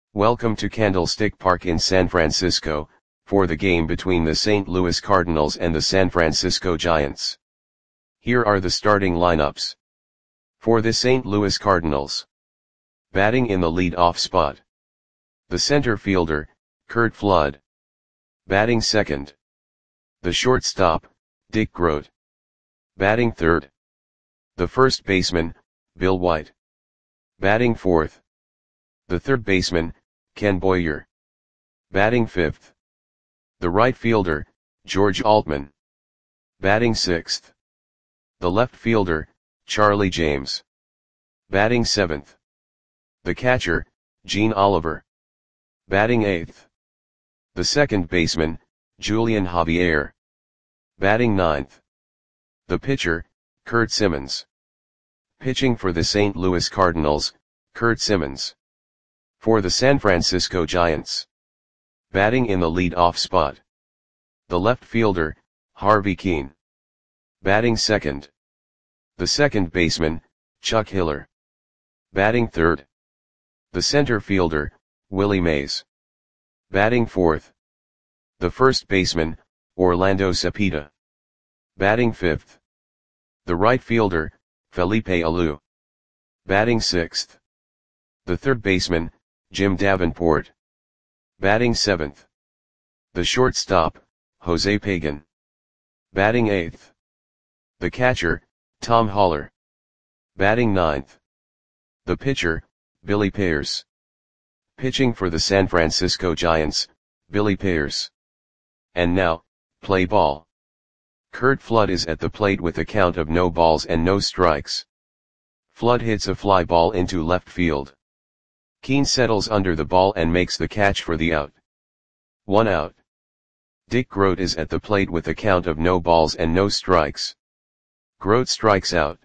Welcome to Candlestick Park in San Francisco, for the game between the St. Louis Cardinals and the San Francisco Giants. Here are the starting lineups. For the St. Louis Cardinals. Batting in the lead-off spot. The center fielder, Curt Flood. Batting second. The shortstop, Dick Groat. Batting third. The first baseman, Bill White. Batting fourth. The third baseman, Ken Boyer. Batting fifth. The right fielder, George Altman. Batting sixth. The left fielder, Charlie James. Batting seventh. The catcher, Gene Oliver. Batting eighth. The second baseman, Julian Javier. Batting ninth. The pitcher, Curt Simmons. Pitching for the St. Louis Cardinals, Curt Simmons. For the San Francisco Giants. Batting in the lead-off spot. The left fielder, Harvey Kuenn. Batting second. The second baseman, Chuck Hiller. Batting third. The center fielder, Willie Mays. Batting fourth. The first baseman, Orlando Cepeda. Batting fifth. The right fielder, Felipe Alou. Batting sixth. The third baseman, Jim Davenport. Batting seventh. The shortstop, Jose Pagan. Batting eighth. The catcher, Tom Haller. Batting ninth. The pitcher, Billy Pearce. Pitching for the San Francisco Giants, Billy Pearce. And now, play ball. Curt Flood is at the plate with a count of no balls and no strikes. Flood hits a fly ball into left field. Kuenn settles under the ball and makes the catch for the out. 1 out. Dick Groat is at the plate with a count of no balls and no strikes. Groat strikes out.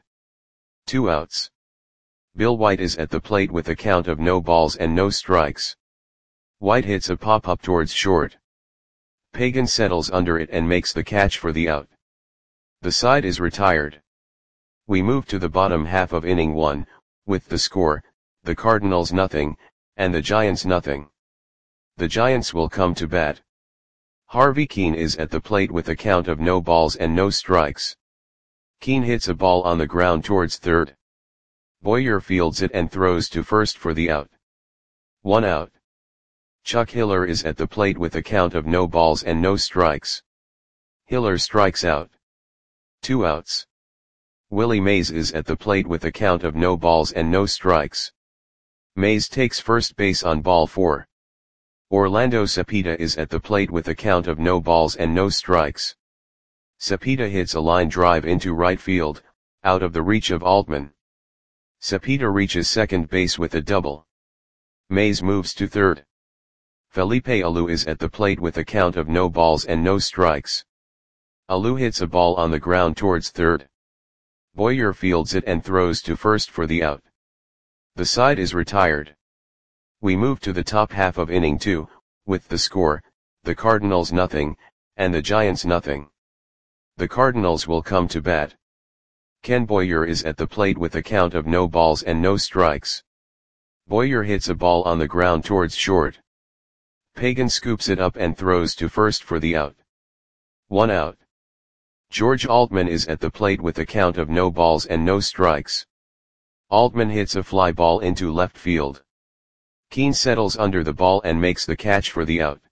2 outs. Bill White is at the plate with a count of no balls and no strikes. White hits a pop-up towards short. Pagan settles under it and makes the catch for the out. The side is retired. We move to the bottom half of inning 1, with the score, the Cardinals nothing, and the Giants nothing. The Giants will come to bat. Harvey Kuenn is at the plate with a count of no balls and no strikes. Kuenn hits a ball on the ground towards third. Boyer fields it and throws to first for the out. 1 out. Chuck Hiller is at the plate with a count of no balls and no strikes. Hiller strikes out. 2 outs. Willie Mays is at the plate with a count of no balls and no strikes. Mays takes first base on ball 4. Orlando Cepeda is at the plate with a count of no balls and no strikes. Cepeda hits a line drive into right field, out of the reach of Altman. Cepeda reaches second base with a double. Mays moves to third. Felipe Alou is at the plate with a count of no balls and no strikes. Alou hits a ball on the ground towards third. Boyer fields it and throws to first for the out. The side is retired. We move to the top half of inning 2, with the score, the Cardinals nothing, and the Giants nothing. The Cardinals will come to bat. Ken Boyer is at the plate with a count of no balls and no strikes. Boyer hits a ball on the ground towards short. Pagan scoops it up and throws to first for the out. 1 out. George Altman is at the plate with a count of no balls and no strikes. Altman hits a fly ball into left field. Kuenn settles under the ball and makes the catch for the out.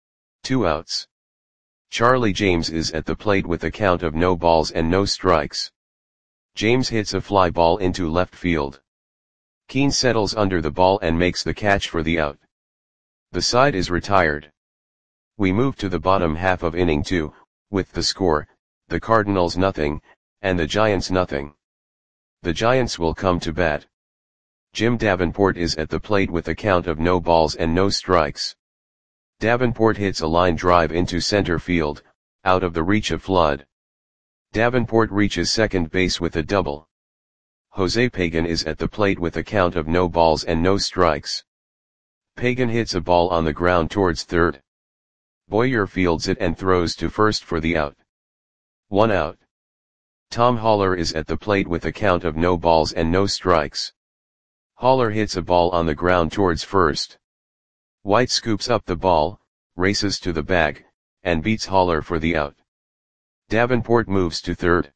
2 outs. Charlie James is at the plate with a count of no balls and no strikes. James hits a fly ball into left field. Kuenn settles under the ball and makes the catch for the out. The side is retired. We move to the bottom half of inning 2, with the score, the Cardinals nothing, and the Giants nothing. The Giants will come to bat. Jim Davenport is at the plate with a count of no balls and no strikes. Davenport hits a line drive into center field, out of the reach of Flood. Davenport reaches second base with a double. Jose Pagan is at the plate with a count of no balls and no strikes. Pagan hits a ball on the ground towards third. Boyer fields it and throws to first for the out. 1 out. Tom Haller is at the plate with a count of no balls and no strikes. Haller hits a ball on the ground towards first. White scoops up the ball, races to the bag, and beats Haller for the out. Davenport moves to third.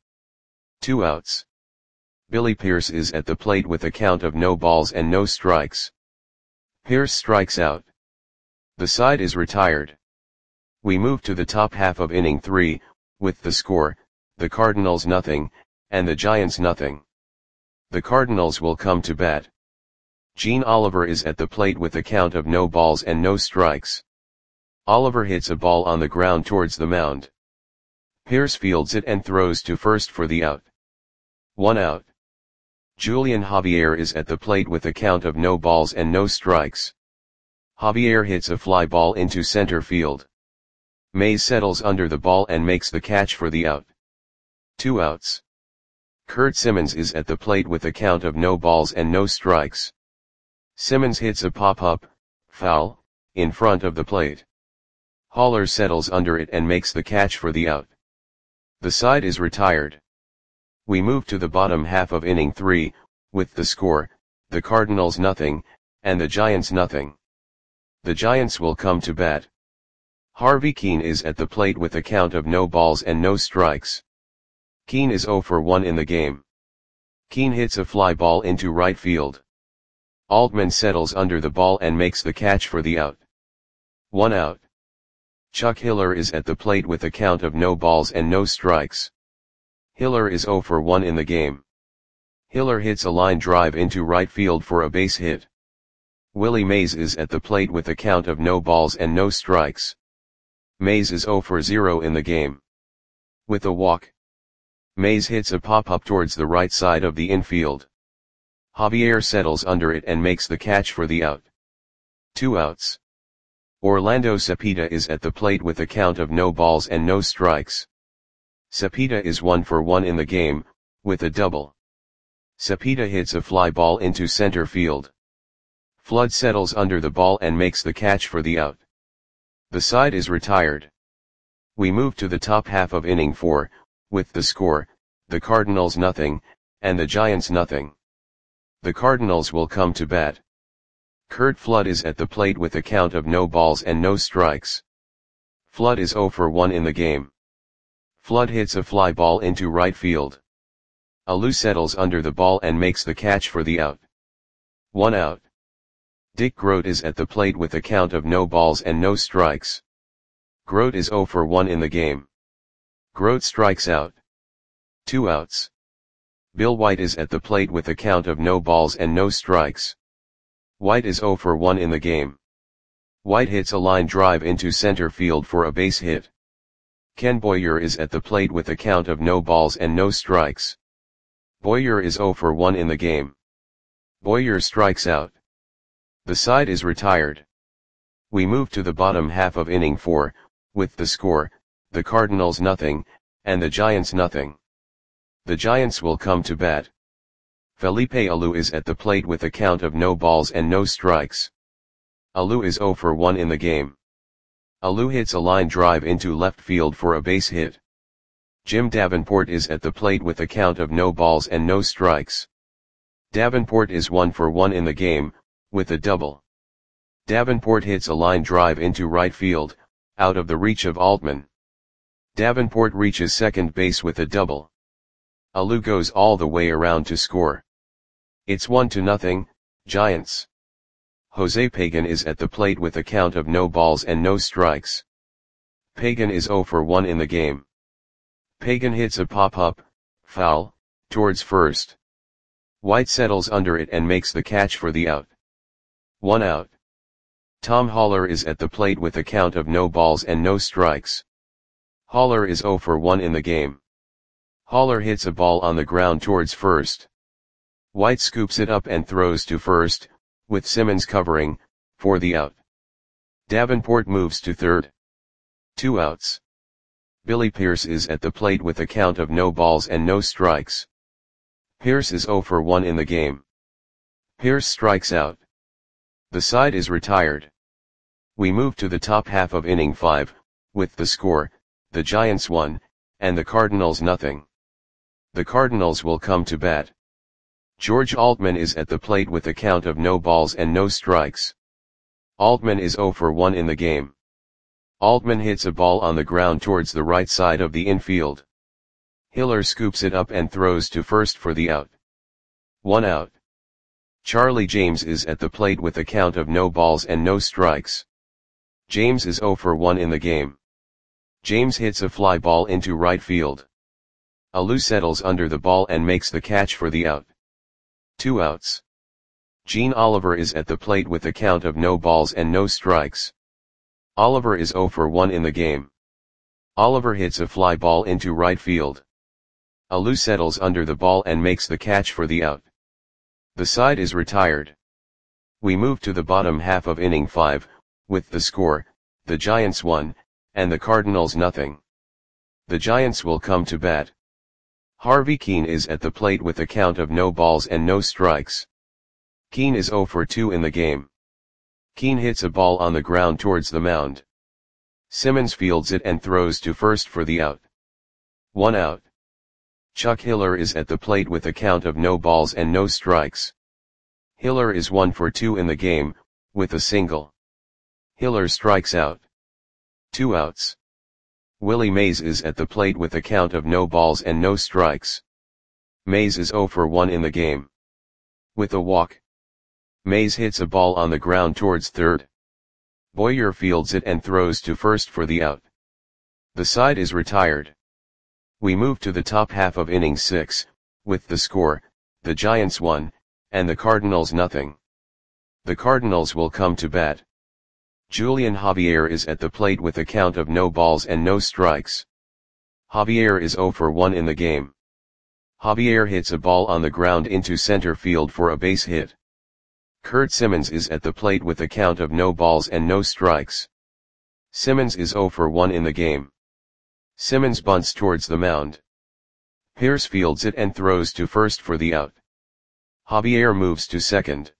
2 outs. Billy Pierce is at the plate with a count of no balls and no strikes. Pierce strikes out. The side is retired. We move to the top half of inning 3, with the score, the Cardinals nothing, and the Giants nothing. The Cardinals will come to bat. Gene Oliver is at the plate with a count of no balls and no strikes. Oliver hits a ball on the ground towards the mound. Pierce fields it and throws to first for the out. 1 out. Julian Javier is at the plate with a count of no balls and no strikes. Javier hits a fly ball into center field. Mays settles under the ball and makes the catch for the out. 2 outs. Kurt Simmons is at the plate with a count of no balls and no strikes. Simmons hits a pop-up, foul, in front of the plate. Haller settles under it and makes the catch for the out. The side is retired. We move to the bottom half of inning 3, with the score, the Cardinals nothing, and the Giants nothing. The Giants will come to bat. Harvey Keene is at the plate with a count of no balls and no strikes. Keene is 0 for 1 in the game. Keene hits a fly ball into right field. Altman settles under the ball and makes the catch for the out. 1 out. Chuck Hiller is at the plate with a count of no balls and no strikes. Hiller is 0 for 1 in the game. Hiller hits a line drive into right field for a base hit. Willie Mays is at the plate with a count of no balls and no strikes. Mays is 0 for 0 in the game. With a walk, Mays hits a pop-up towards the right side of the infield. Javier settles under it and makes the catch for the out. 2 outs. Orlando Cepeda is at the plate with a count of no balls and no strikes. Cepeda is 1 for 1 in the game, with a double. Cepeda hits a fly ball into center field. Flood settles under the ball and makes the catch for the out. The side is retired. We move to the top half of inning 4, with the score, the Cardinals nothing, and the Giants nothing. The Cardinals will come to bat. Curt Flood is at the plate with a count of no balls and no strikes. Flood is 0 for 1 in the game. Flood hits a fly ball into right field. Alou settles under the ball and makes the catch for the out. 1 out. Dick Groat is at the plate with a count of no balls and no strikes. Groat is 0 for 1 in the game. Groat strikes out. 2 outs. Bill White is at the plate with a count of no balls and no strikes. White is 0 for 1 in the game. White hits a line drive into center field for a base hit. Ken Boyer is at the plate with a count of no balls and no strikes. Boyer is 0 for 1 in the game. Boyer strikes out. The side is retired. We move to the bottom half of inning 4, with the score, the Cardinals nothing, and the Giants nothing. The Giants will come to bat. Felipe Alou is at the plate with a count of no balls and no strikes. Alou is 0 for 1 in the game. Alou hits a line drive into left field for a base hit. Jim Davenport is at the plate with a count of no balls and no strikes. Davenport is 1 for 1 in the game, with a double. Davenport hits a line drive into right field, out of the reach of Altman. Davenport reaches second base with a double. Alou goes all the way around to score. It's 1-0, Giants. Jose Pagan is at the plate with a count of no balls and no strikes. Pagan is 0 for 1 in the game. Pagan hits a pop-up, foul, towards first. White settles under it and makes the catch for the out. 1 out. Tom Haller is at the plate with a count of no balls and no strikes. Haller is 0 for 1 in the game. Haller hits a ball on the ground towards first. White scoops it up and throws to first, with Simmons covering, for the out. Davenport moves to third. 2 outs. Billy Pierce is at the plate with a count of no balls and no strikes. Pierce is 0 for 1 in the game. Pierce strikes out. The side is retired. We move to the top half of inning 5, with the score, the Giants 1, and the Cardinals nothing. The Cardinals will come to bat. George Altman is at the plate with a count of no balls and no strikes. Altman is 0 for 1 in the game. Altman hits a ball on the ground towards the right side of the infield. Hiller scoops it up and throws to first for the out. 1 out. Charlie James is at the plate with a count of no balls and no strikes. James is 0 for 1 in the game. James hits a fly ball into right field. Alou settles under the ball and makes the catch for the out. 2 outs. Gene Oliver is at the plate with a count of no balls and no strikes. Oliver is 0 for 1 in the game. Oliver hits a fly ball into right field. Alou settles under the ball and makes the catch for the out. The side is retired. We move to the bottom half of inning 5, with the score, the Giants 1, and the Cardinals nothing. The Giants will come to bat. Harvey Keene is at the plate with a count of no balls and no strikes. Keene is 0 for 2 in the game. Keene hits a ball on the ground towards the mound. Simmons fields it and throws to first for the out. 1 out. Chuck Hiller is at the plate with a count of no balls and no strikes. Hiller is 1 for 2 in the game, with a single. Hiller strikes out. 2 outs. Willie Mays is at the plate with a count of no balls and no strikes. Mays is 0 for 1 in the game. With a walk. Mays hits a ball on the ground towards third. Boyer fields it and throws to first for the out. The side is retired. We move to the top half of inning 6, with the score, the Giants 1, and the Cardinals nothing. The Cardinals will come to bat. Julian Javier is at the plate with a count of no balls and no strikes. Javier is 0 for 1 in the game. Javier hits a ball on the ground into center field for a base hit. Kurt Simmons is at the plate with a count of no balls and no strikes. Simmons is 0 for 1 in the game. Simmons bunts towards the mound. Pierce fields it and throws to first for the out. Javier moves to second.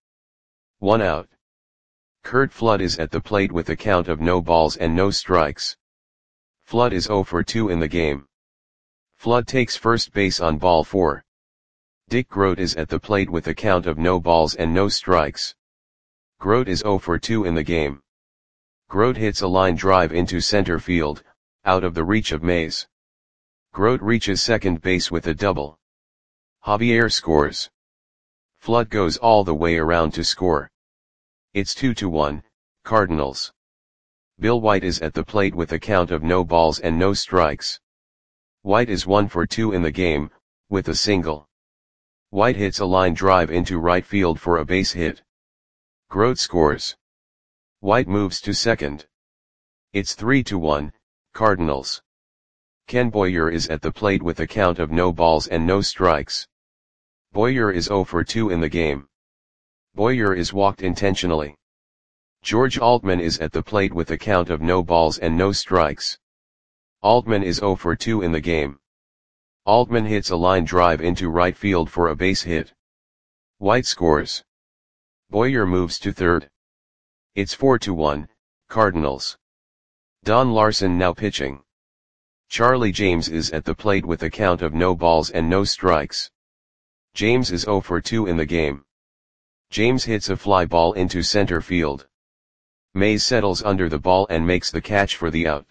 1 out. Kurt Flood is at the plate with a count of no balls and no strikes. Flood is 0 for 2 in the game. Flood takes first base on ball 4. Dick Grote is at the plate with a count of no balls and no strikes. Grote is 0 for 2 in the game. Grote hits a line drive into center field, out of the reach of Mays. Grote reaches second base with a double. Javier scores. Flood goes all the way around to score. It's 2-1, Cardinals. Bill White is at the plate with a count of no balls and no strikes. White is 1 for 2 in the game, with a single. White hits a line drive into right field for a base hit. Grote scores. White moves to second. It's 3-1, Cardinals. Ken Boyer is at the plate with a count of no balls and no strikes. Boyer is 0 for 2 in the game. Boyer is walked intentionally. George Altman is at the plate with a count of no balls and no strikes. Altman is 0 for 2 in the game. Altman hits a line drive into right field for a base hit. White scores. Boyer moves to third. It's 4-1, Cardinals. Don Larson now pitching. Charlie James is at the plate with a count of no balls and no strikes. James is 0 for 2 in the game. James hits a fly ball into center field. Mays settles under the ball and makes the catch for the out.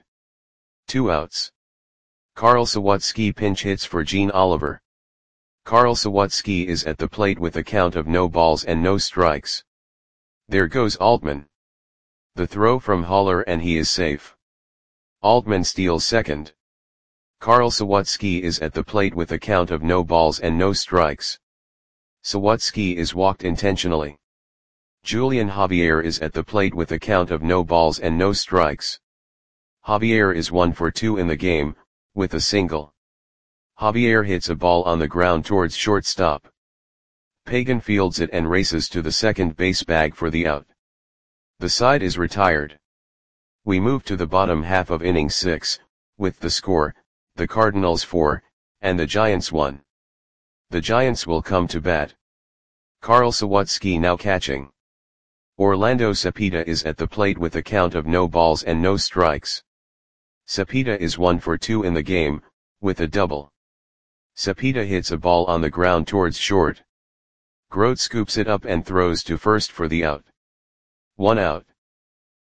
2 outs. Carl Sawatsky pinch hits for Gene Oliver. Carl Sawatsky is at the plate with a count of no balls and no strikes. There goes Altman. The throw from Haller and he is safe. Altman steals second. Carl Sawatsky is at the plate with a count of no balls and no strikes. Sawatsky is walked intentionally. Julian Javier is at the plate with a count of no balls and no strikes. Javier is 1 for 2 in the game, with a single. Javier hits a ball on the ground towards shortstop. Pagan fields it and races to the second base bag for the out. The side is retired. We move to the bottom half of inning 6, with the score, the Cardinals 4, and the Giants 1. The Giants will come to bat. Carl Sawatsky now catching. Orlando Cepeda is at the plate with a count of no balls and no strikes. Cepeda is 1 for 2 in the game, with a double. Cepeda hits a ball on the ground towards short. Grote scoops it up and throws to first for the out. 1 out.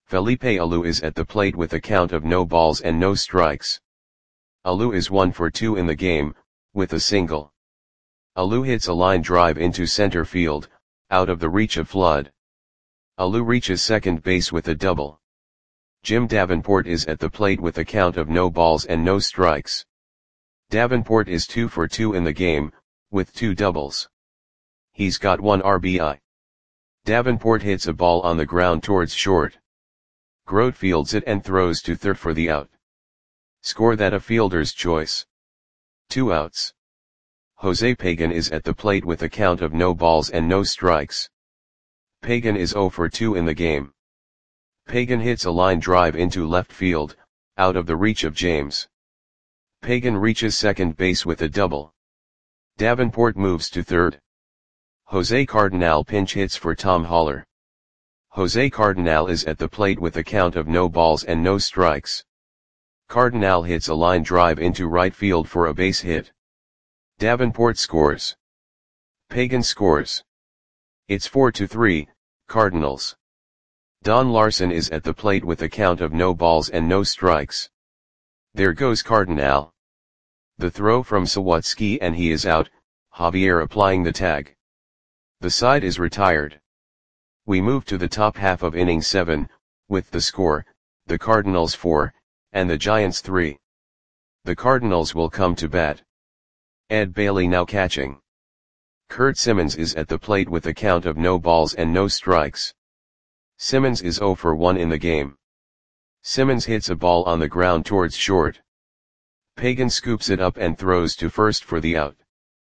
Felipe Alou is at the plate with a count of no balls and no strikes. Alou is 1 for 2 in the game, with a single. Alou hits a line drive into center field, out of the reach of Flood. Alou reaches second base with a double. Jim Davenport is at the plate with a count of no balls and no strikes. Davenport is 2 for 2 in the game, with 2 doubles. He's got 1 RBI. Davenport hits a ball on the ground towards short. Grote fields it and throws to third for the out. Score that a fielder's choice. 2 outs. Jose Pagan is at the plate with a count of no balls and no strikes. Pagan is 0 for 2 in the game. Pagan hits a line drive into left field, out of the reach of James. Pagan reaches second base with a double. Davenport moves to third. Jose Cardinal pinch hits for Tom Haller. Jose Cardinal is at the plate with a count of no balls and no strikes. Cardinal hits a line drive into right field for a base hit. Davenport scores. Pagan scores. It's 4-3, Cardinals. Don Larson is at the plate with a count of no balls and no strikes. There goes Cardinal. The throw from Sawatsky and he is out, Javier applying the tag. The side is retired. We move to the top half of inning 7, with the score, the Cardinals 4, and the Giants 3. The Cardinals will come to bat. Ed Bailey now catching. Kurt Simmons is at the plate with a count of no balls and no strikes. Simmons is 0 for 1 in the game. Simmons hits a ball on the ground towards short. Pagan scoops it up and throws to first for the out.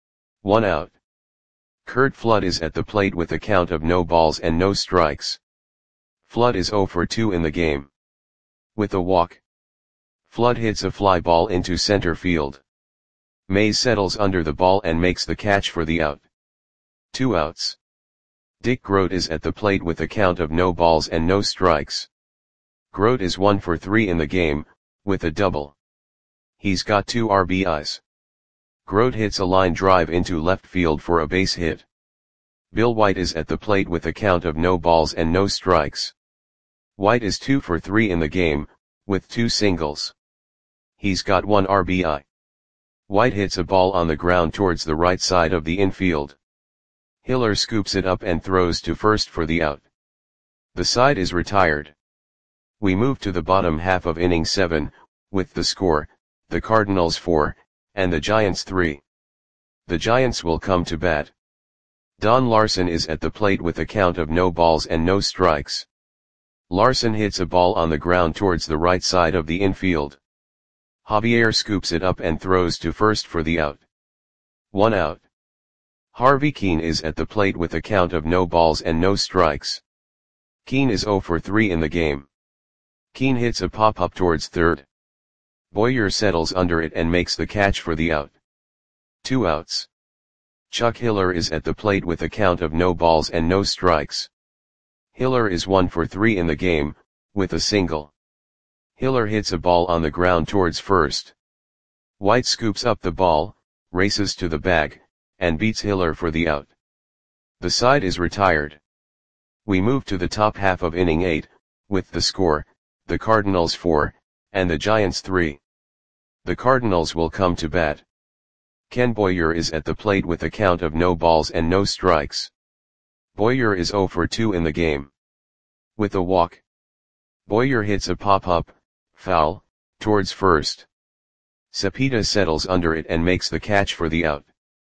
1 out. Curt Flood is at the plate with a count of no balls and no strikes. Flood is 0 for 2 in the game. With a walk. Flood hits a fly ball into center field. Mays settles under the ball and makes the catch for the out. 2 outs. Dick Grote is at the plate with a count of no balls and no strikes. Grote is 1 for 3 in the game, with a double. He's got 2 RBIs. Grote hits a line drive into left field for a base hit. Bill White is at the plate with a count of no balls and no strikes. White is 2 for 3 in the game, with 2 singles. He's got 1 RBI. White hits a ball on the ground towards the right side of the infield. Hiller scoops it up and throws to first for the out. The side is retired. We move to the bottom half of inning 7, with the score, the Cardinals 4, and the Giants 3. The Giants will come to bat. Don Larson is at the plate with a count of no balls and no strikes. Larson hits a ball on the ground towards the right side of the infield. Javier scoops it up and throws to first for the out. 1 out. Harvey Keene is at the plate with a count of no balls and no strikes. Keene is 0 for 3 in the game. Keene hits a pop-up towards third. Boyer settles under it and makes the catch for the out. 2 outs. Chuck Hiller is at the plate with a count of no balls and no strikes. Hiller is 1 for 3 in the game, with a single. Hiller hits a ball on the ground towards first. White scoops up the ball, races to the bag, and beats Hiller for the out. The side is retired. We move to the top half of inning 8, with the score, the Cardinals 4, and the Giants 3. The Cardinals will come to bat. Ken Boyer is at the plate with a count of no balls and no strikes. Boyer is 0 for 2 in the game. With a walk. Boyer hits a pop-up, foul, towards first. Cepeda settles under it and makes the catch for the out.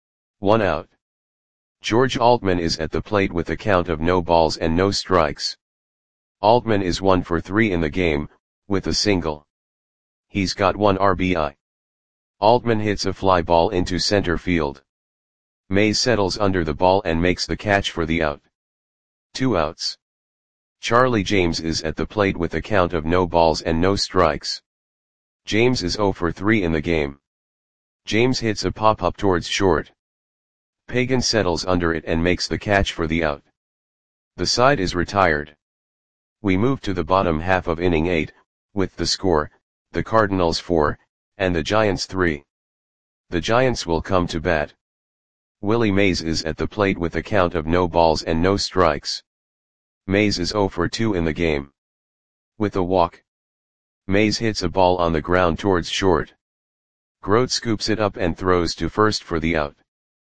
1 out. George Altman is at the plate with a count of no balls and no strikes. Altman is 1 for 3 in the game, with a single. He's got 1 RBI. Altman hits a fly ball into center field. Mays settles under the ball and makes the catch for the out. 2 outs. Charlie James is at the plate with a count of no balls and no strikes. James is 0 for 3 in the game. James hits a pop-up towards short. Pagan settles under it and makes the catch for the out. The side is retired. We move to the bottom half of inning 8, with the score, the Cardinals 4, and the Giants 3. The Giants will come to bat. Willie Mays is at the plate with a count of no balls and no strikes. Mays is 0 for 2 in the game. With a walk. Mays hits a ball on the ground towards short. Grote scoops it up and throws to first for the out.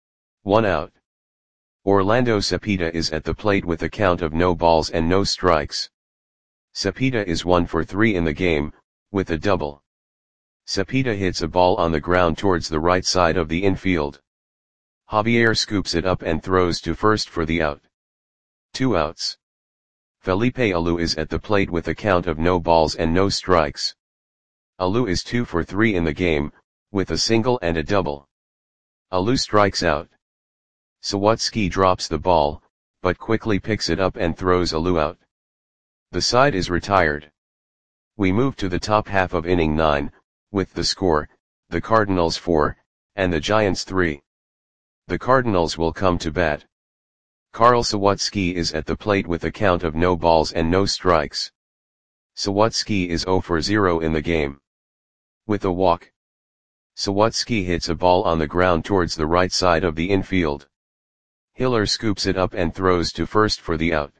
1 out. Orlando Cepeda is at the plate with a count of no balls and no strikes. Cepeda is 1 for 3 in the game, with a double. Cepeda hits a ball on the ground towards the right side of the infield. Javier scoops it up and throws to first for the out. 2 outs. Felipe Alou is at the plate with a count of no balls and no strikes. Alou is 2 for 3 in the game, with a single and a double. Alou strikes out. Sawatsky drops the ball, but quickly picks it up and throws Alou out. The side is retired. We move to the top half of inning 9, with the score, the Cardinals 4, and the Giants 3. The Cardinals will come to bat. Carl Sawatsky is at the plate with a count of no balls and no strikes. Sawatsky is 0 for 0 in the game. With a walk. Sawatsky hits a ball on the ground towards the right side of the infield. Hiller scoops it up and throws to first for the out.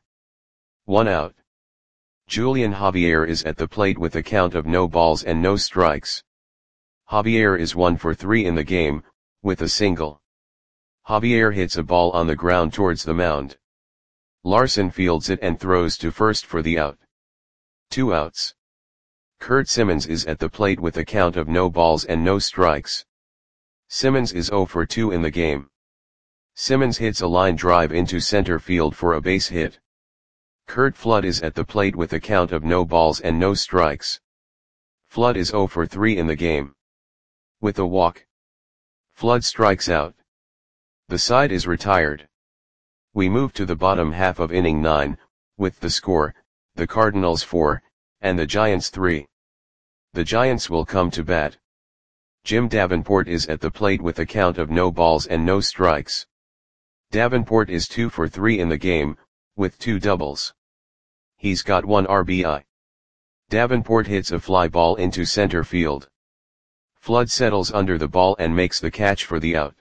1 out. Julian Javier is at the plate with a count of no balls and no strikes. Javier is 1 for 3 in the game, with a single. Javier hits a ball on the ground towards the mound. Larson fields it and throws to first for the out. 2 outs. Kurt Simmons is at the plate with a count of no balls and no strikes. Simmons is 0 for 2 in the game. Simmons hits a line drive into center field for a base hit. Kurt Flood is at the plate with a count of no balls and no strikes. Flood is 0 for 3 in the game. With a walk. Flood strikes out. The side is retired. We move to the bottom half of inning 9, with the score, the Cardinals 4, and the Giants 3. The Giants will come to bat. Jim Davenport is at the plate with a count of no balls and no strikes. Davenport is 2 for 3 in the game, with 2 doubles. He's got 1 RBI. Davenport hits a fly ball into center field. Flood settles under the ball and makes the catch for the out.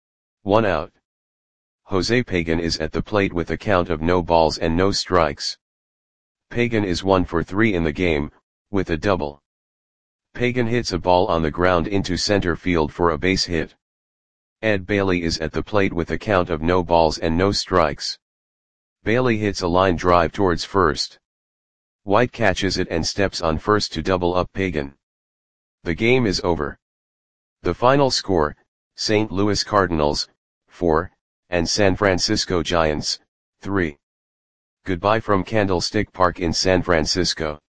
1 out. Jose Pagan is at the plate with a count of no balls and no strikes. Pagan is 1 for 3 in the game, with a double. Pagan hits a ball on the ground into center field for a base hit. Ed Bailey is at the plate with a count of no balls and no strikes. Bailey hits a line drive towards first. White catches it and steps on first to double up Pagan. The game is over. The final score, St. Louis Cardinals, 4, and San Francisco Giants, 3. Goodbye from Candlestick Park in San Francisco.